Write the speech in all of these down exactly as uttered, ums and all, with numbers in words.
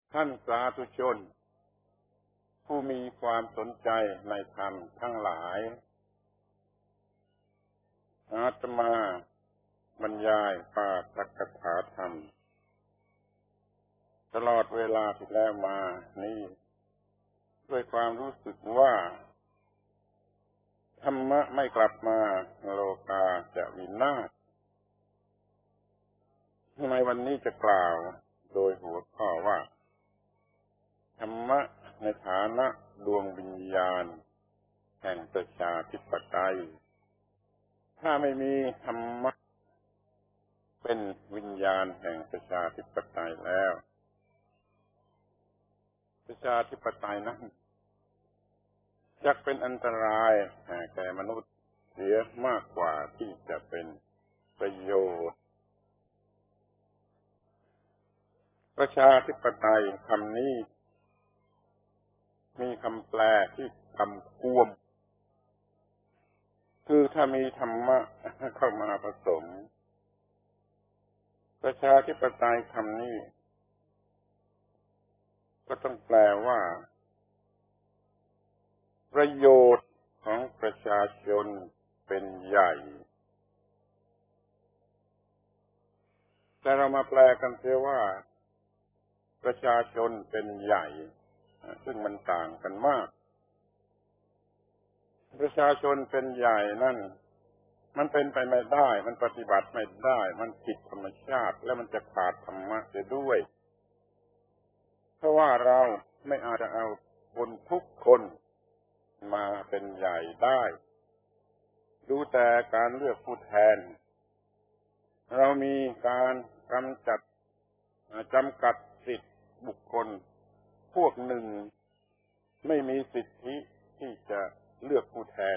ท่านสาธุชนผู้มีความสนใจในธรรมทั้งหลายอาตมาบรรยายปาฐกถาธรรมตลอดเวลาที่แล้วมานี้ด้วยความรู้สึกว่าธรรมะไม่กลับมาโลกาจะวินาศในวันนี้จะกล่าวโดยหัวข้อว่าธรรมะในฐานะดวงวิญญาณแห่งประชาธิปไตยถ้าไม่มีธรรมะเป็นวิญญาณแห่งประชาธิปไตยแล้วประชาธิปไตยนั้นจะเป็นอันตรายแก่มนุษย์เสียมากกว่าที่จะเป็นประโยชน์ประชาธิปไตยคำนี้มีคำแปลที่คำกวมคือถ้ามีธรรมะเข้ามาผสมประชาธิปไตยคำนี้ก็ต้องแปลว่าประโยชน์ของประชาชนเป็นใหญ่แต่เรามาแปลกันเสียว่าประชาชนเป็นใหญ่ซึ่งมันต่างกันมากประชาชนเป็นใหญ่นั่นมันเป็นไปไม่ได้มันปฏิบัติไม่ได้มันผิดธรรมชาติและมันจะขาดธรรมะเสียด้วยเพราะว่าเราไม่อาจจะเอาคนทุกคนมาเป็นใหญ่ได้ดูแต่การเลือกผู้แทนเรามีการกำจัดจำกัดสิทธิบุคคลพวกหนึ่งไม่มีสิทธิที่จะเลือกผู้แทน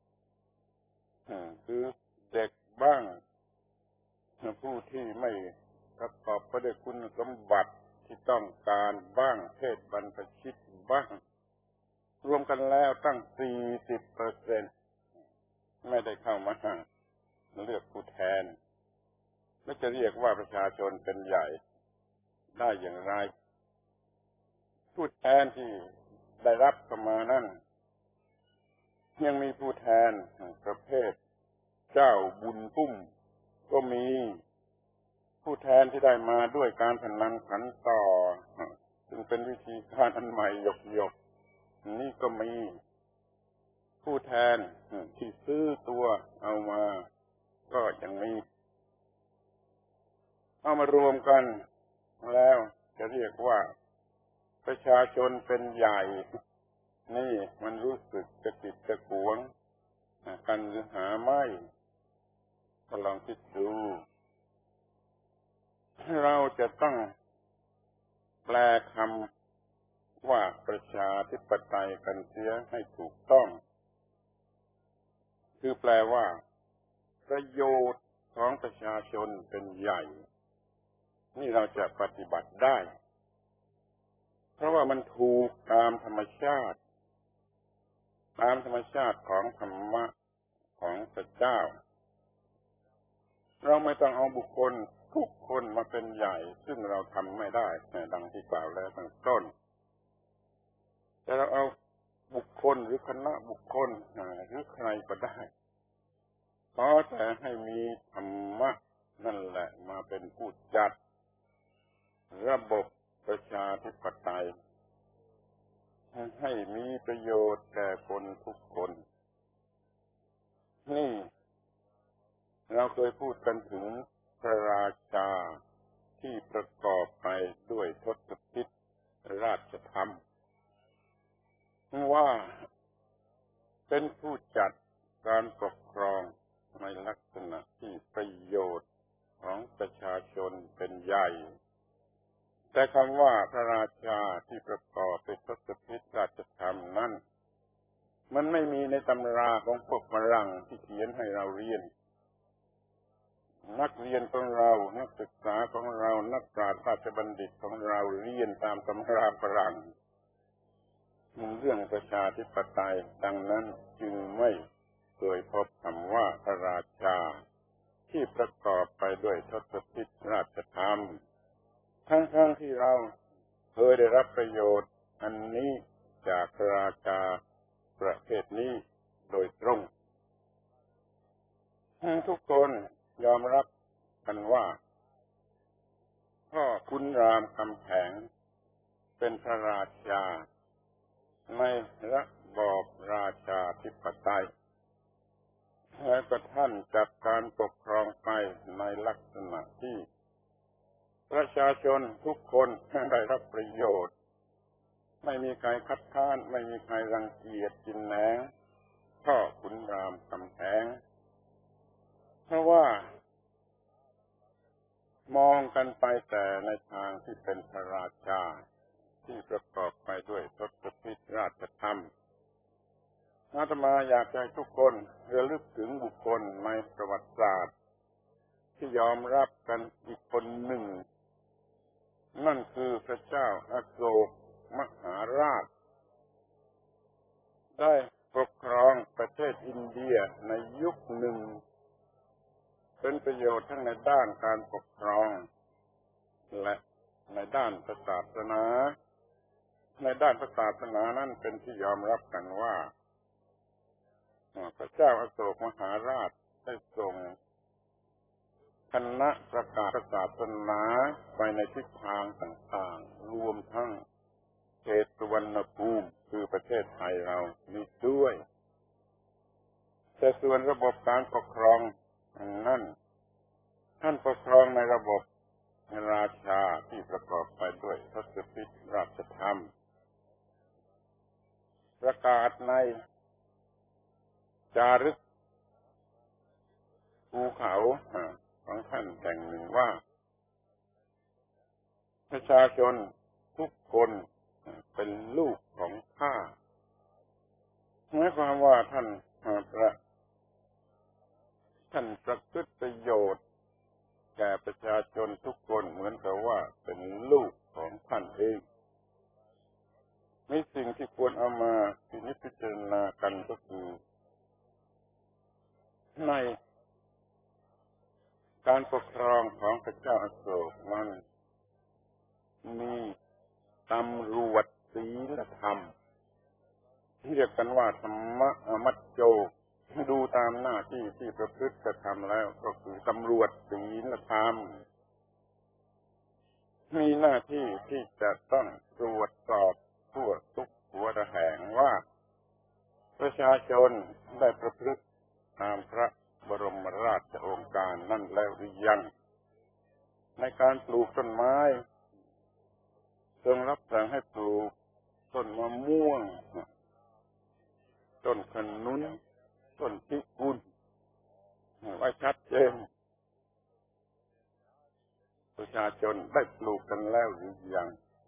คือเด็กบ้างผู้ที่ไม่ประกอบไปด้วยคุณสมบัติที่ต้องการบ้างเพศบรรพชิตบ้างรวมกันแล้วตั้ง สี่สิบเปอร์เซ็นต์ ไม่ได้เข้ามาเลือกผู้แทนแล้วจะเรียกว่าประชาชนเป็นใหญ่ได้อย่างไรผู้แทนที่ได้รับเข้ามานั้นยังมีผู้แทนประเภทเจ้าบุญตุ้มก็มีผู้แทนที่ได้มาด้วยการพนันขันต่อซึ่งเป็นวิธีการอันใหม่หยกๆนี่ก็มีผู้แทนที่ซื้อตัวเอามาก็ยังมีเอามารวมกันแล้วจะเรียกว่าประชาชนเป็นใหญ่นี่มันรู้สึกกระติดกระขวงกันหรือหาไม่ก็ลองคิดดูเราจะต้องแปลคำว่าประชาธิปไตยกันเสียให้ถูกต้องคือแปลว่าประโยชน์ของประชาชนเป็นใหญ่นี่เราจะปฏิบัติได้เพราะว่ามันถูกตามธรรมชาติตามธรรมชาติของธรรมะของพระเจ้าเราไม่ต้องเอาบุคคลทุกคนมาเป็นใหญ่ซึ่งเราทำไม่ได้ดังที่กล่าวแล้วตั้งต้นแต่เราเอาบุคคลหรือคณะบุคคลหรือใครก็ได้ขอแต่ให้มีธรรมะนั่นแหละมาเป็นผู้จัดระบบประชาธิปไตยให้มีประโยชน์แก่คนทุกคนนี่เราเคยพูดกันถึงพระราชาที่ประกอบไปด้วยทศพิธราชธรรมว่าเป็นผู้จัดการปกครองในลักษณะที่ประโยชน์ของประชาชนเป็นใหญ่แต่คำว่าพระราชาที่ประกอบด้วยทศพิธราชธรรมนั้นมันไม่มีในตำราของพวกฝรั่งที่เขียนให้เราเรียนนักเรียนของเรานักศึกษาของเรานักปราชญ์ราชบัณฑิตของเราเรียนตามตำราฝรั่งเรื่องประชาธิปไตยดังนั้นจึงไม่เคยพบคำว่าพระราชาที่ประกอบไปด้วยทศพิธราชธรรมทั้งๆที่เราเคยได้รับประโยชน์อันนี้จากราชาประเทศนี้โดยตรงทุกคนยอมรับกันว่าพ่อขุนรามคำแหงเป็นพระราชาในระบอบราชาธิปไตยและก็ท่านจัดการปกครองไปในลักษณะที่ประชาชนทุกคนได้รับประโยชน์ไม่มีใครคัดค้านไม่มีใครรังเกียจกินแหนงพ่อขุนรามคำแหงเพราะว่ามองกันไปแต่ในทางที่เป็นพระราชาที่ประกอบไปด้วยทศพิธราชธรรมอาตมาอยากให้ทุกคนระลึกถึงบุคคลในประวัติศาสตร์ที่ยอมรับกันอีกคนหนึ่งนั่นคือพระเจ้าอโศกมหาราชได้ปกครองประเทศอินเดียในยุคหนึ่งเป็นประโยชน์ทั้งในด้านการปกครองและในด้านศาสนาในด้านศาสนานั้นเป็นที่ยอมรับกันว่าพระเจ้าอโศกมหาราชได้ส่งคณะประกาศศาสนาไปในทิศทางต่างๆรวมทั้งเขตสุวรรณภูมิคือประเทศไทยเรานี่ด้วยแต่ส่วนระบบการปกครองนั้นท่านปกครองในระบบราชาที่ประกอบไปด้วยทศพิธราชธรรมประกาศในจารึกภูเขาของท่านแห่งหนึ่งว่าประชาชนทุกคนเป็นลูกของข้าหมายความว่าท่านประท่านประพฤติประโยชน์แก่ประชาชนทุกคนเหมือนกับว่าเป็นลูกของท่านเองมีสิ่งที่ควรเอามาพิจารณากันก็คือในการปกครองของพระเจ้าอโศกนั้นมีตำรวจศีลธรรมที่เรียกกันว่าธรรมมัจโจดูตามหน้าที่ที่ประพฤติกระทำแล้วก็คือตำรวจศีลธรรมมีหน้าที่ที่จะต้องตรวจสอบทั่วทุกหัวระแหงว่าประชาชนได้ประพฤติตามพระบรมราชโองการนั่นแล้วหรือยังในการปลูกต้นไม้ทรงรับสั่งให้ปลูกต้นมะม่วงต้นขนุนต้นพิกุลไว้ชัดเจนประชาชนได้ปลูกกันแล้วหรือยัง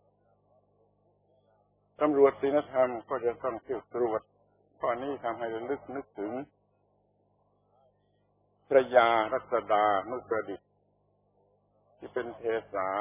ตำรวจศีลธรรมก็จะต้องเที่ยวตรวจข้อนี้ทำให้ระลึกนึกถึงพระยารัศดานุประดิษฐ์ที่เป็นเทสา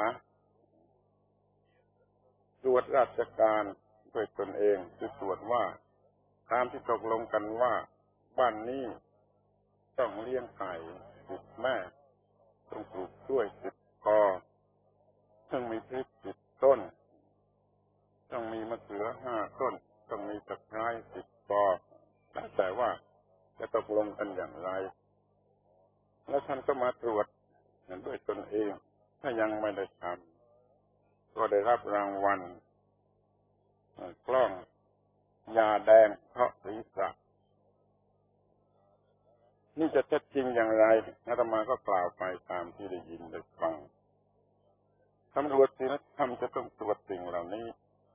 ตรวจราชการด้วยตนเองคือตรวจว่าตามที่ตกลงกันว่าบ้านนี้ต้องเลี้ยงไก่สิบแม่ต้องปลูกกล้วยสิบกอต้องมีพริกสิบต้นต้องมีมะเขือห้าต้นต้องมีตะไคร้สิบกอแล้วแต่ว่าจะตกลงกันอย่างไรแล้วท่านก็มาตรวจด้วยตนเองถ้ายังไม่ได้ทำก็ได้รับรางวัลกล้องยาแดงเพราะศีรษะนี่จะเท็จจริงอย่างไรอาตมาก็กล่าวไปตามที่ได้ยินได้ฟังตำรวจศีลธรรมจะต้องตรวจสิ่งเหล่านี้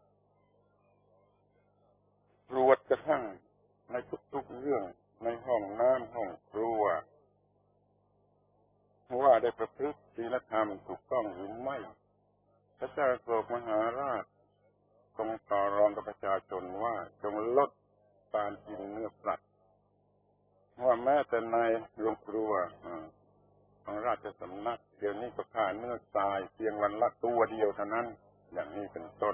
ตรวจกระทั่งในทุกๆเรื่องในห้องน้ำห้องครัวว่าได้ประพฤติศีลธรรมถูกต้องหรือไม่พระเจ้าอโศกมหาราชทรงต่อรองกับประชาชนว่าจงลดการกินเนื้อสัตว์ว่าแม้แต่ในโรงครัวของราชสำนักเดี๋ยวนี้ก็ฆ่าเนื้อตายเพียงวันละตัวเดียวเท่านั้นอย่างนี้เป็นต้น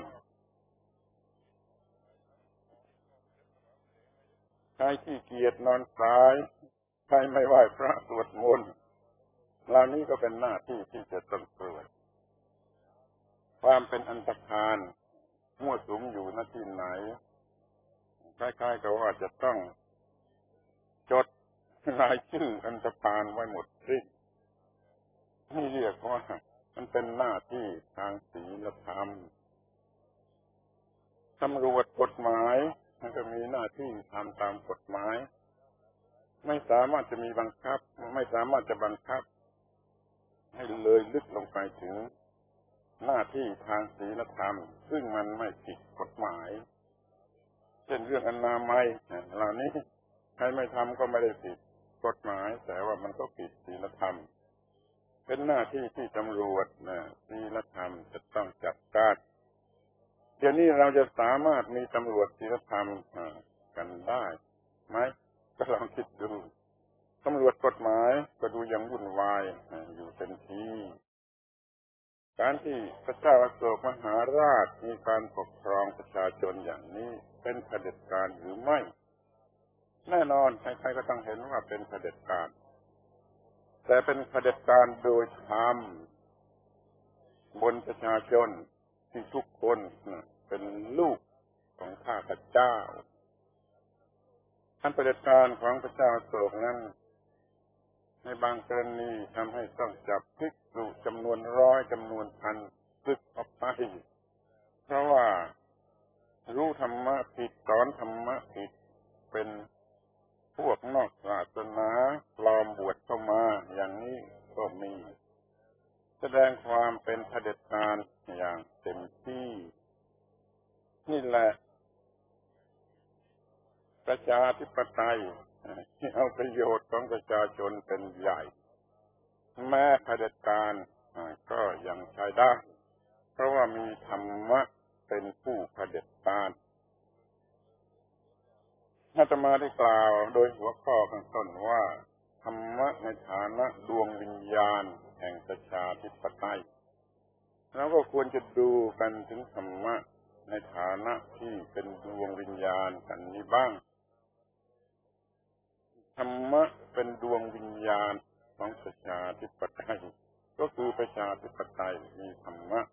ใครขี้เกียจนอนสายใครไม่ไหว้พระสวดมนต์เหล่านี้ก็เป็นหน้าที่ที่จะต้องตรวจพความเป็นอันธพาลมั่วสุมอยู่ณที่ไหนคล้ายๆกับว่าจะต้องจดรายชื่ออันธพาลไว้หมดสิ้นนี่เรียกว่ามันเป็นหน้าที่ทางศีลธรรมตำรวจกฎหมายมันก็มีหน้าที่ทำตามกฎหมายไม่สามารถจะมีบังคับไม่สามารถจะบังคับให้เลยลึกลงไปถึงหน้าที่ทางศีลธรรมซึ่งมันไม่ผิดกฎหมายเช่นเรื่องอนามัยเหล่านี้ใครไม่ทำก็ไม่ได้ผิดกฎหมายแต่ว่ามันก็ผิดศีลธรรมเป็นหน้าที่ที่ตำรวจนะศีลธรรมจะต้องจัดการเดี๋ยวนี้เราจะสามารถมีตำรวจศีลธรรมกันได้ไหมก็ลองคิดดูตำรวจกฎหมายก็ดูยังวุ่นวายอยู่เต็มที่การที่พระเจ้าอโศกมหาราชมีการปกครองประชาชนอย่างนี้เป็นเผด็จการหรือไม่แน่นอนใครๆก็ต้องเห็นว่าเป็นเผด็จการแต่เป็นเผด็จการโดยธรรมบนประชาชนที่ทุกคนเป็นลูกของข้าพเจ้าการเผด็จการของพระเจ้าอโศกนั้นในบางกรณีทำให้ต้องจับภิกษุจำนวนร้อยจำนวนพันศึกออกไปเพราะว่ารู้ธรรมะผิดสอนธรรมะผิดเป็นพวกนอกศาสนาปลอมบวชเข้ามาอย่างนี้ก็มีแสดงความเป็นเผด็จการอย่างเต็มที่นี่แหละประชาธิปไตยที่เอาประโยชน์ของประชาชนเป็นใหญ่แม้เผด็จการก็ยังใช้ได้เพราะว่ามีธรรมะเป็นผู้เผด็จการอาตมาได้กล่าวโดยหัวข้อข้างต้นว่าธรรมะในฐานะดวงวิญญาณแห่งประชาธิปไตยเราก็ควรจะดูกันถึงธรรมะในฐานะที่เป็นดวงวิญญาณกันนี้บ้างธรรมะเป็นดวงวิญญาณของประชาธิปไตยก็คือประชาธิปไตยมีธรรมะ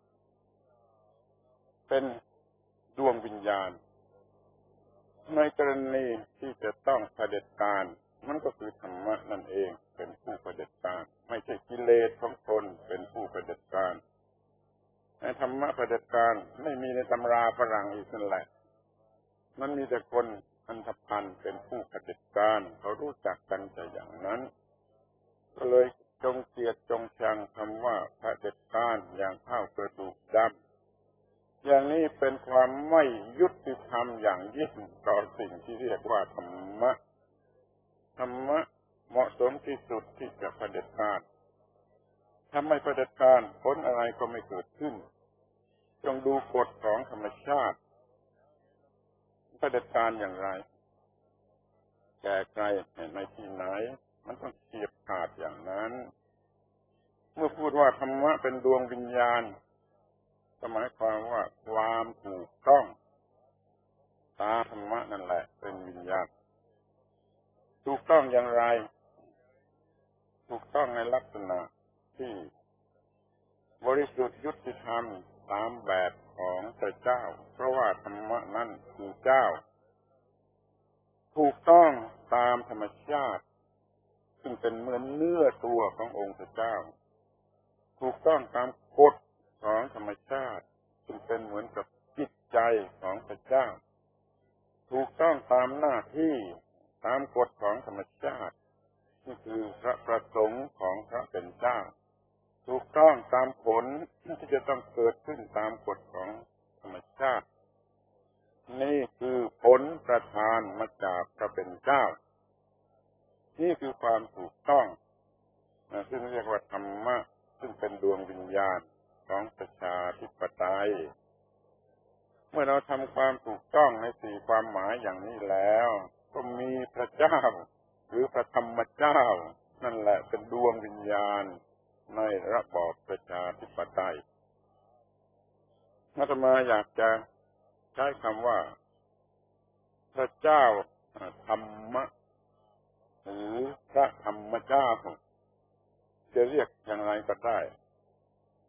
เป็นดวงวิญญาณในกรณีที่จะต้องเผด็จการมันก็คือธรรมะนั่นเองเป็นผู้เผด็จการไม่ใช่กิเลสของตนเป็นผู้เผด็จการในธรรมะเผด็จการไม่มีในตำราฝรั่งอีกนั่นแหละมันมีแต่คนอันธพาลเป็นผู้เผด็จการเขารู้จักกันแต่อย่างนั้นก็เลยจงเกลียดจงชังคำว่าเผด็จการอย่างเท่ากระดูกดำอย่างนี้เป็นความไม่ยุติธรรมอย่างยิ่งต่อสิ่งที่เรียกว่าธรรมะธรรมะเหมาะสมที่สุดที่จะเผด็จการถ้าไม่เผด็จการผลอะไรก็ไม่เกิดขึ้นจงดูกฎของธรรมชาติเผด็จการอย่างไรแก่ใครในที่ไหนมันต้องเฉียบขาดอย่างนั้นเมื่อพูดว่าธรรมะเป็นดวงวิญญาณหมายความว่าความถูกต้องตาธรรมะนั่นแหละเป็นวิญญาณถูกต้องอย่างไรถูกต้องในลักษณะที่บริสุทธิ์ยุติธรรมตามแบบของพระเจ้าเพราะว่าธรรมะนั้นคือเจ้าถูกต้องตามธรรมชาติซึ่งเป็นเหมือนเนื้อตัวขององค์พระเจ้าถูกต้องตามกฎของธรรมชาติซึ่งเป็นเหมือนกับจิตใจของพระเจ้าถูกต้องตามหน้าที่ตามกฎของธรรมชาตินี่คือพระประสงค์ของพระเป็นเจ้าถูกต้องตามผลที่จะต้องเกิดขึ้นตามกฎของธรรมชาตินี่คือผลประทานมาจากพระเป็นเจ้านี่คือความถูกต้องซึ่งเรียกว่าธรรมะซึ่งเป็นดวงวิญญาณของประชาธิปไตยเมื่อเราทำความถูกต้องในสี่ความหมายอย่างนี้แล้วก็มีพระเจ้าหรือพระธรรมเจ้านั่นแหละเป็นดวงวิญญาณในระบอบประชาธิปไตยอาตมาอยากจะใช้คำว่าพระเจ้าธรรมะหรือพระธรรมเจ้าจะเรียกอย่างไรก็ได้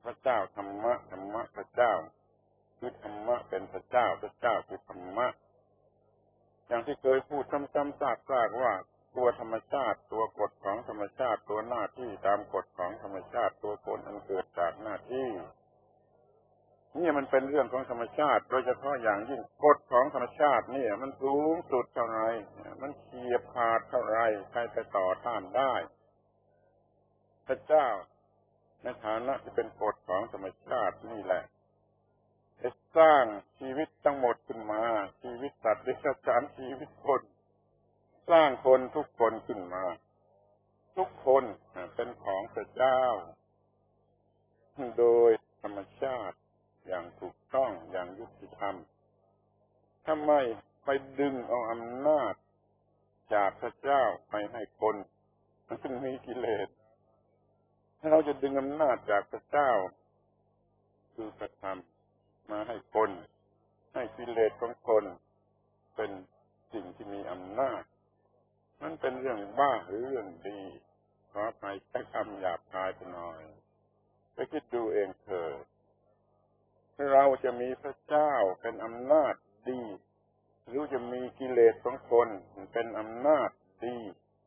พระเจ้าธรรมะธรรมะพระเจ้าคือธรรมะเป็นพระเจ้าพระเจ้าคือธรรมะอย่างที่เคยพูดซ้ำๆซากๆว่าตัวธรรมชาติตัวกฎของธรรมชาติตัวหน้าที่ตามกฎของธรรมชาติตัวผลอันเกิดจากหน้าที่นี่มันเป็นเรื่องของธรรมชาติโดยเฉพาะอย่างยิ่งกฎของธรรมชาตินี่มันสูงสุดเท่าไรมันเฉียบขาดเท่าไรใครไปต่อต้านได้พระเจ้าในฐานะที่เป็นกฎของธรรมชาตินี่แหละได้สร้างชีวิตทั้งหมดขึ้นมาชีวิตสัตว์เดรัจฉานชีวิตคนสร้างคนทุกคนขึ้นมาทุกคนเป็นของพระเจ้าโดยธรรมชาติอย่างถูกต้องอย่างยุติธรรมทำไมไปดึงเอาอำนาจจากพระเจ้าไปให้คนมันจึงมีกิเลสถ้าเราจะดึงอำนาจจากพระเจ้าคือพระธรรมมาให้คนให้กิเลสของคนเป็นสิ่งที่มีอำนาจมันเป็นเรื่องบ้าหรือเรื่องดีขอใครใช้คำหยาบคายไปหน่อยไปคิดดูเองเถอะเราจะมีพระเจ้าเป็นอำนาจดีหรือจะมีกิเลสของคนเป็นอำนาจดี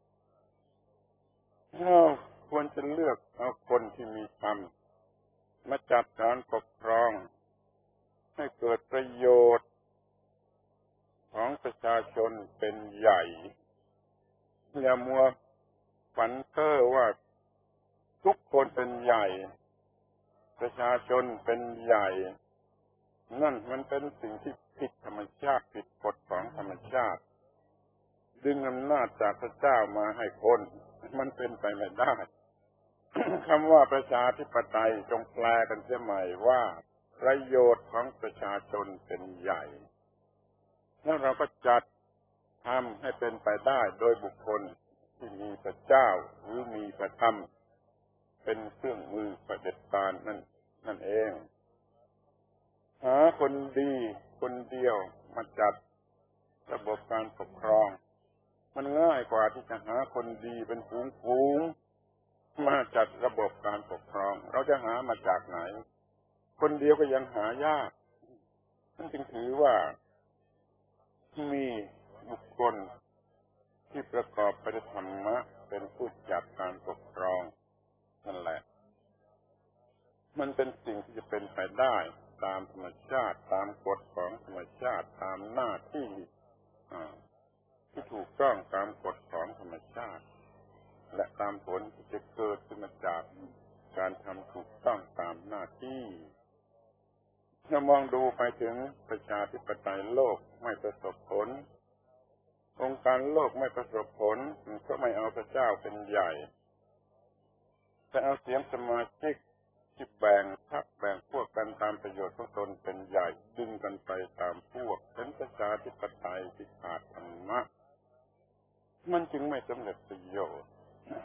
เราควรจะเลือกเอาคนที่มีธรรมมาจัดการปกครองให้เกิดประโยชน์ของประชาชนเป็นใหญ่อย่ามัวฝันเพ้อว่าทุกคนเป็นใหญ่ประชาชนเป็นใหญ่นั่นมันเป็นสิ่งที่ผิดธรรมชาติผิดกฎของธรรมชาติดึงอำนาจจากพระเจ้ามาให้คนมันเป็นไปไม่ได้ คำว่าประชาธิปไตยจงแปลกันเสียใหม่ว่าประโยชน์ของประชาชนเป็นใหญ่แล้วเราก็จัดทำให้เป็นไปได้โดยบุคคลที่มีพระเจ้าหรือมีพระธรรมเป็นเครื่องมือประเผด็จการนั่นนั่นเองหาคนดีคนเดียวมาจัดระบบการปกครองมันง่ายกว่าที่จะหาคนดีเป็นฝูงๆมาจัดระบบการปกครองเราจะหามาจากไหนคนเดียวก็ยังหายากนั่นจึงถือว่ามีบุคคลที่ประกอบไปด้วยธรรมะเป็นผู้จัดการปกครองนั่นแหละมันเป็นสิ่งที่จะเป็นไปได้ตามธรรมชาติตามกฎของธรรมชาติตามหน้าที่ที่ถูกต้องตามกฎของธรรมชาติและตามผลที่จะเกิดขึ้นมาจากการทำถูกต้องตามหน้าที่ถ้ามองดูไปถึงประชาธิปไตยโลกไม่ประสบผลองค์การโลกไม่ประสบผลเพราะไม่เอาพระเจ้าเป็นใหญ่แต่เอาเสียงสมาชิกที่แบ่งพรรคแบ่งพวกกันตามประโยชน์ของตนเป็นใหญ่ดึงกันไปตามพวกเป็นประชาธิปไตยที่ขาดธรรมะมันจึงไม่สำเร็จประโยชน์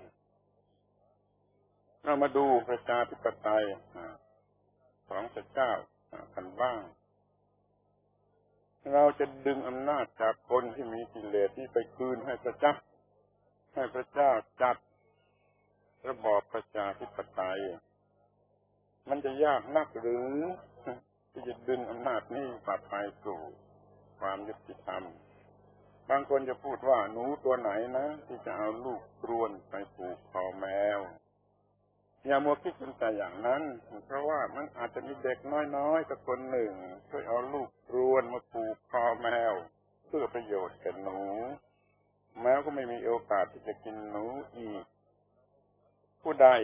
เรามาดูประชาธิปไตยของพระเจ้ากันบ้างเราจะดึงอำนาจจากคนที่มีกิเลสที่ไปคืนให้พระเจ้าให้พระเจ้าจัดระบอบประชาธิปไตยมันจะยากนักหรือที่จะดึงอำนาจนี้กลับไปสู่ความยุติธรรมบางคนจะพูดว่าหนูตัวไหนนะที่จะเอาลูกกรวนไปผูกคอแมวอย่ามัวคิดเป็นแต่อย่างนั้นเพราะว่ามันอาจจะมีเด็กน้อยๆสักคนหนึ่งช่วยเอาลูกกรวนมาผูกคอแมวเพื่อประโยชน์แก่หนูแมวก็ไม่มีโอกาสที่จะกินหนูอีกผู้ใด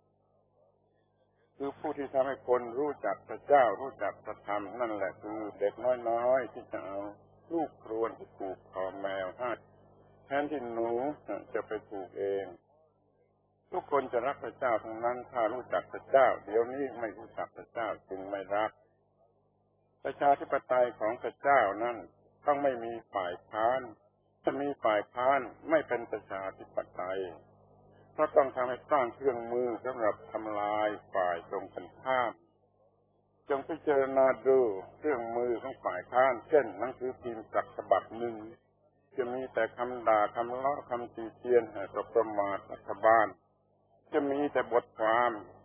คือผู้ที่ทำให้คนรู้จักพระเจ้ารู้จักพระธรรมนั่นแหละคือเด็กน้อยๆที่จะเอาลูกกรวนไปผูกคอแมวให้แทนที่หนูจะไปผูกเองทุกคนจะรักพระเจ้าทั้งนั้นถ้ารู้จักพระเจ้าเดี๋ยวนี้ไม่รู้จักพระเจ้าจึงไม่รักประชาธิปไตยของพระเจ้านั้นต้องไม่มีฝ่ายค้านถ้ามีฝ่ายค้านไม่เป็นประชาธิปไตยเพราะต้องทำให้สร้างเครื่องมือสำหรับทำลายฝ่ายตรงกันข้ามจงพิจารณาดูเครื่องมือของฝ่ายค้านเช่นหนังสือพิมพ์สักฉบับหนึ่งจะมีแต่คำด่าคำล้อคำตีเตียนต่อประมาทรัฐบาลจะมีแต่บทความ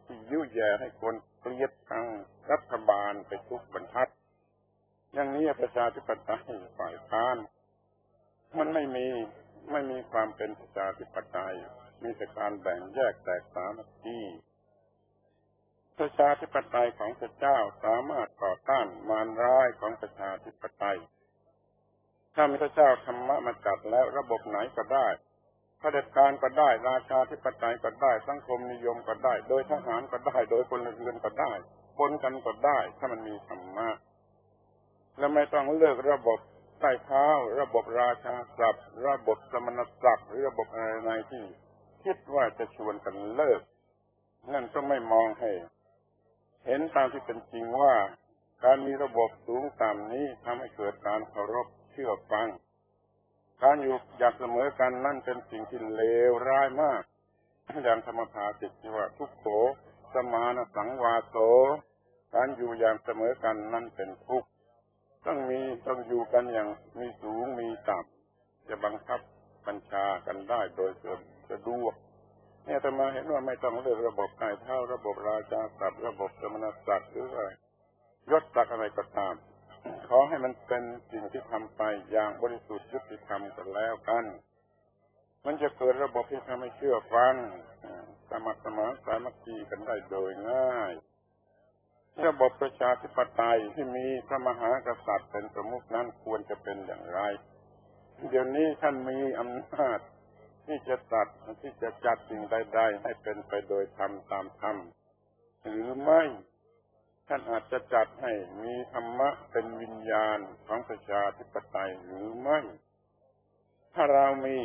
ที่ยุแย่ให้คนเกลียดทางรัฐบาลไปทุกบรรทัดอย่างนี้ประชาธิปไตยฝ่ายค้านมันไม่มีไม่มีความเป็นประชาธิปไตยมีแต่การแบ่งแยกแตกสามัคคีประชาธิปไตยของพระเจ้าสามารถต่อต้านมารร้ายของประชาธิปไตยถ้ามีพระเจ้าธรรมะมาจัดแล้วระบบไหนก็ได้เผด็จการก็ได้ราชาธิปไตยก็ได้สังคมนิยมก็ได้โดยทหารก็ได้โดยพลเรือนก็ได้ปนกันก็ได้ถ้ามันมีธรรมะและไม่ต้องเลือกระบบใต้เท้าระบบราชาศัพท์ระบบสมณศักดิ์หรือระบบอะไรที่คิดว่าจะชวนกันเลิกนั่นก็ไม่มองให้เห็นตามที่เป็นจริงว่าการมีระบบสูงต่ำนี้ทำให้เกิดการเคารพเชื่อฟังการอยู่อย่างเสมอกันนั่นเป็นสิ่งที่เลวร้ายมากอย่างธรรมภาสิตที่ว่าทุกโขสมานะสังวาโสการอยู่อย่างเสมอกันนั่นเป็นทุกข์ต้องมีต้องอยู่กันอย่างมีสูงมีต่ำจะบังคับบัญชากันได้โดยสะดวกเนี่ยแต่มาเห็นว่าไม่ต้องเลือกระบบใต้เท้าระบบราชาศัพท์ระบบสมณศักดิ์หรืออะไรยศศักดิ์อะไรก็ตามขอให้มันเป็นสิ่งที่ทำไปอย่างบริสุทธิ์ยุติธรรมกันแล้วกันมันจะเกิดระบบที่ทำให้เชื่อฟังสมัครสมานสามัคคีกันได้โดยง่ายระบบประชาธิปไตยที่มีพระมหากษัตริย์เป็นประมุขนั้นควรจะเป็นอย่างไรเดี๋ยวนี้ท่านมีอำนาจที่จะตัดที่จะจัดสิ่งใดๆให้เป็นไปโดยธรรมตามธรรมหรือไม่ท่านอาจจะจัดให้มีธรรมะเป็นวิญญาณของประชาธิปไตยหรือไม่ถ้าเรามี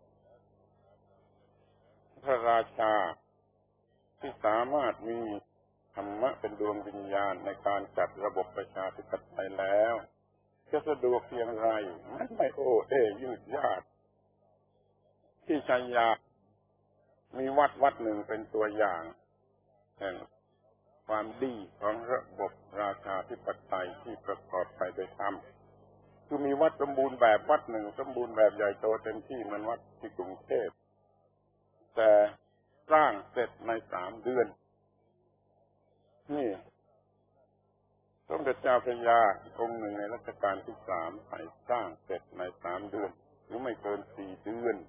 พระราชาที่สามารถมีธรรมะเป็นดวงวิญญาณในการจัดระบบประชาธิปไตยแล้วจะสะดวกเพียงไรมันไม่โอ้เอ้ยืดยาดที่ชัยยามีวัดวัดหนึ่งเป็นตัวอย่างแห่งความดีของระบบราชาธิปไตยที่ประกอบไปด้วยธรรมคือมีวัดสมบูรณ์แบบวัดหนึ่งสมบูรณ์แบบใหญ่โตเต็มที่เหมือนวัดที่กรุงเทพแต่สร้างเสร็จในสามเดือนนี่สมเด็จเจ้าพระยาองค์หนึ่งในรัชกาลที่สามให้สร้างเสร็จในสามเดือนหรือไม่เกินสี่เดือน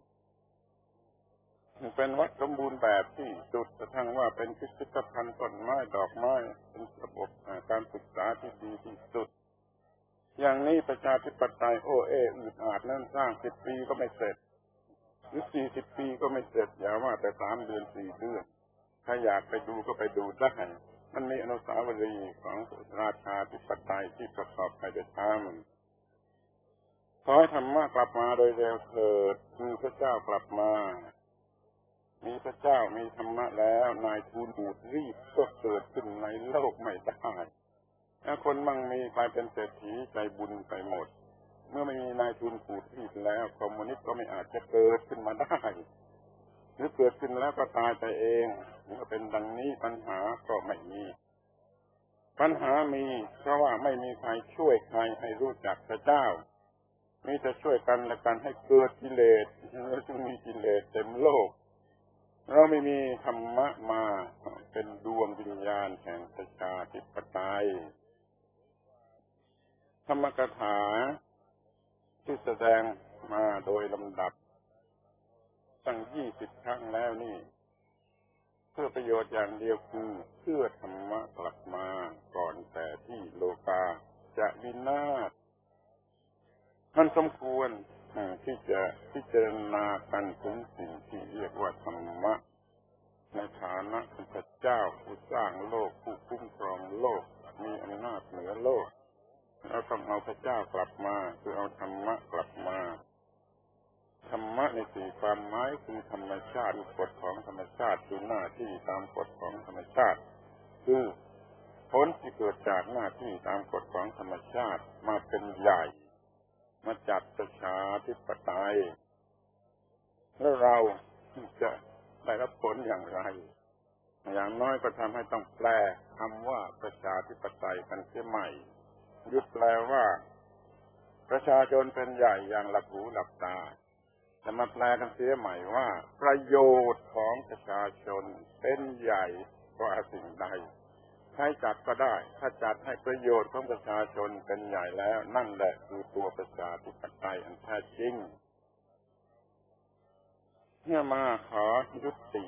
เป็นวัดสมบูรณ์แบบที่สุดกระทั่งว่าเป็นพิพิธภัณฑ์ต้นไม้ดอกไม้เป็นระบบการศึกษาที่ดีที่สุดอย่างนี้ประชาธิปไตยโอเออืดอาดนั่นสร้างสิบปีก็ไม่เสร็จหรือสี่สิบปีก็ไม่เสร็จอย่าว่าแต่สามเดือนสี่เดือนถ้าอยากไปดูก็ไปดูได้มันมีอนุสาวรีย์ของราชาธิปไตยที่ประกอบไปด้วยธรรมขอให้ธรรมะกลับมาโดยเร็วเถิดมีพระเจ้ากลับมามีพระเจ้ามีธรรมะแล้วนายทุนบูดรีบก็เกิดขึ้นในโลกไม่ได้ถ้าคนมั่งมีกลายเป็นเศรษฐีใจบุญไปหมดเมื่อไม่มีนายทุนบูดรีบแล้วคอมมิวนิสต์ก็ไม่อาจจะเกิดขึ้นมาได้หรือเกิดขึ้นแล้วก็ตายไปเองเมื่อเป็นดังนี้ปัญหาก็ไม่มีปัญหามีเพราะว่าไม่มีใครช่วยใครให้รู้จักพระเจ้ามีแต่ช่วยกันและกันให้เกิดกิเลสแล้วจึงมีกิเลสเต็มโลกเราไม่มีธรรมะมาเป็นดวงวิญญาณแห่งประชาธิปไตยธรรมกถาที่แสดงมาโดยลำดับตั้งยี่สิบครั้งแล้วนี่เพื่อประโยชน์อย่างเดียวคือเพื่อธรรมะกลับมาก่อนแต่ที่โลกาจะวินาศมันสมควรที่จะพิจารณากันถึงสิ่งที่เรียกว่าธรรมะในฐานะพระเจ้าผู้สร้างโลกผู้คุ้มครองโลกมีอำนาจเหนือโลกเราต้องเอาพระเจ้ากลับมาคือเอาธรรมะกลับมาธรรมะในสี่ความหมายคือธรรมชาติกฎของธรรมชาติคือหน้าที่ตามกฎของธรรมชาติคือผลที่เกิดจากหน้าที่ตามกฎของธรรมชาติมาเป็นใหญ่มาจัดประชาธิปไตยแล้วเราจะได้รับผลอย่างไรอย่างน้อยก็ทำให้ต้องแปลคำว่าประชาธิปไตยกันเสียใหม่ยุดแปลว่าประชาชนเป็นใหญ่อย่างหลับหูหลับตาจะมาแปลกันเสียใหม่ว่าประโยชน์ของประชาชนเป็นใหญ่กว่าสิ่งใดใครจัดก็ได้ถ้าจัดให้ประโยชน์ของประชาชนเป็นใหญ่แล้วนั่นแหละคือตัวประชาธิปไตยอันแท้จริงเมื่อมาขอยุติ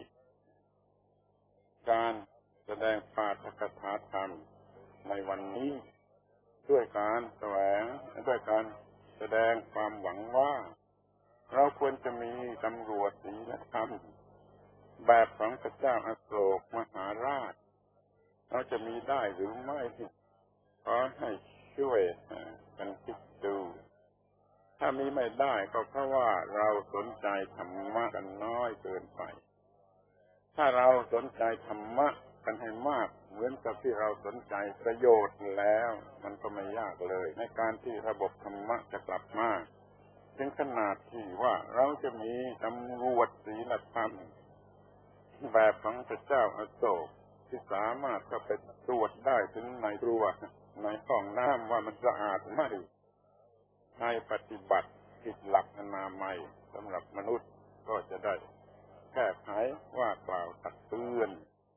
การแสดงปาฐกถาธรรมในวันนี้ด้วยการแสวงด้วยการแสดงความหวังว่าเราควรจะมีตำรวจศีลธรรมแบบของพระเจ้าอโศกมหาราชเราจะมีได้หรือไม่ขอให้ช่วยกันคิดดูถ้ามีไม่ได้ก็เพราะว่าเราสนใจธรรมะกันน้อยเกินไปถ้าเราสนใจธรรมะกันให้มากเหมือนกับที่เราสนใจประโยชน์แล้วมันก็ไม่ยากเลยในการที่ระบบธรรมะจะกลับมาถึงขนาดที่ว่าเราจะมีตำรวจศีลธรรมแบบของพระเจ้าอโศกที่สามารถเข้าไปตรวจได้ถึงในครัวในห้องน้ำว่ามันสะอาดไหมให้ปฏิบัติผิดหลักอนามัยสำหรับมนุษย์ก็จะได้แก้ไขว่ากล่าวตักเตือน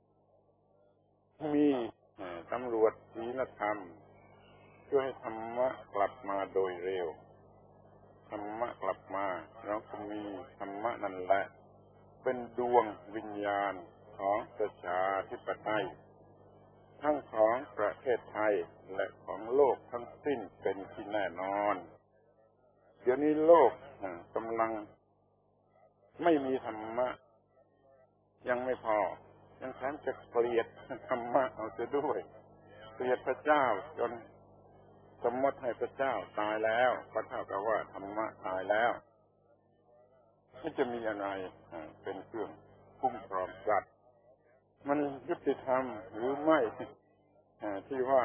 มีตำรวจศีลธรรมช่วยให้ธรรมะกลับมาโดยเร็วธรรมะกลับมาเราก็มีธรรมะนั่นแหละเป็นดวงวิญญาณของประชาธิปไตยทั้งของประเทศไทยและของโลกทั้งสิ้นเป็นที่แน่นอนเดี๋ยวนี้โลกกำลังไม่มีธรรมะยังไม่พอยังแถมจะเกลียดธรรมะเอาเสียด้วยเกลียดพระเจ้าจนสมมติให้พระเจ้าตายแล้วก็เท่ากับว่าธรรมะตายแล้วมันจะมีอะไรเป็นเครื่องคุ้มครองสัตว์มันยุติธรรมหรือไม่ที่ว่า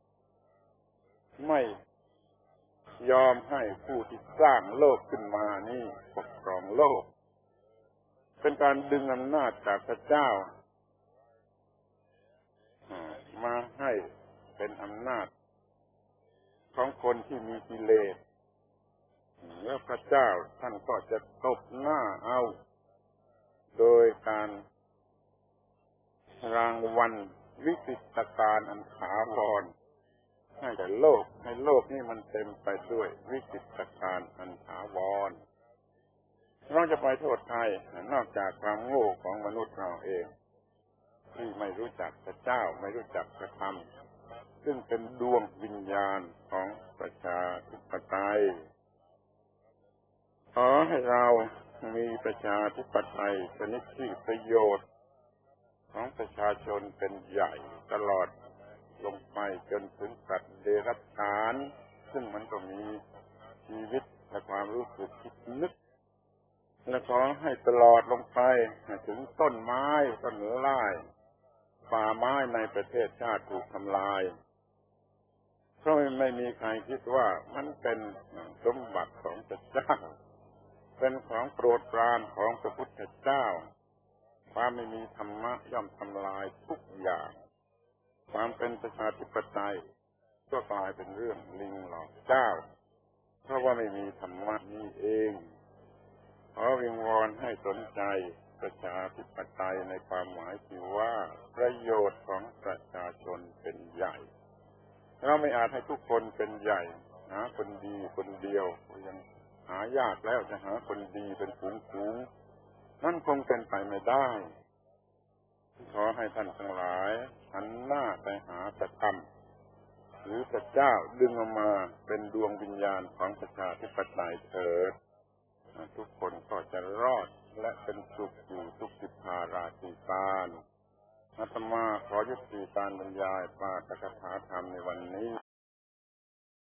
ไม่ยอมให้ผู้ที่สร้างโลกขึ้นมานี่ปกครองโลกเป็นการดึงอำนาจจากพระเจ้ามาให้เป็นอำนาจของคนที่มีกิเลสแล้วพระเจ้าท่านก็จะตบหน้าเอาโดยการรางวัลวิจิตรการอันถาวรให้แก่โลกให้โลกนี้มันเต็มไปด้วยวิจิตรการอันถาวรเราจะไปโทษใครนอกจากความโง่ของมนุษย์เราเองที่ไม่รู้จักพระเจ้าไม่รู้จักพระธรรมซึ่งเป็นดวงวิญญาณของประชาธิปไตยขอให้เรามีประชาธิปไตยชนิดที่ประโยชน์ของประชาชนเป็นใหญ่ตลอดลงไปจนถึงสัตว์เดรัจฉานซึ่งมันก็มีชีวิตและความรู้สึกคิดนึกและขอให้ตลอดลงไปถึงต้นไม้ต้นไม้ป่าไม้ในประเทศชาติถูกทำลายเพราะไม่มีใครคิดว่ามันเป็นสมบัติของพระเจ้าเป็นของโปรดปรานของพระพุทธเจ้าความไม่มีธรรมะย่อมทำลายทุกอย่างความเป็นประชาธิปไตยก็กลายเป็นเรื่องลิงหลอกเจ้าเพราะว่าไม่มีธรรมะนี่เองขอวิงวอนให้สนใจประชาธิปไตยในความหมายที่ว่าประโยชน์ของประชาชนเป็นใหญ่เราไม่อาจให้ทุกคนเป็นใหญ่หาคนดีคนเดียวยังหายากแล้วจะหาคนดีเป็นฝูงๆนั่นคงเป็นไปไม่ได้ขอให้ท่านทั้งหลายหันหน้าไปหาพระธรรมหรือพระเจ้าดึงออกมาเป็นดวงวิญญาณของประชาธิปไตยเถิดทุกคนก็จะรอดและเป็นสุขอยู่ทุกสิภาราศีการอาตมาขอยุติการบรรยายปาฐกถาธรรมในวันนี้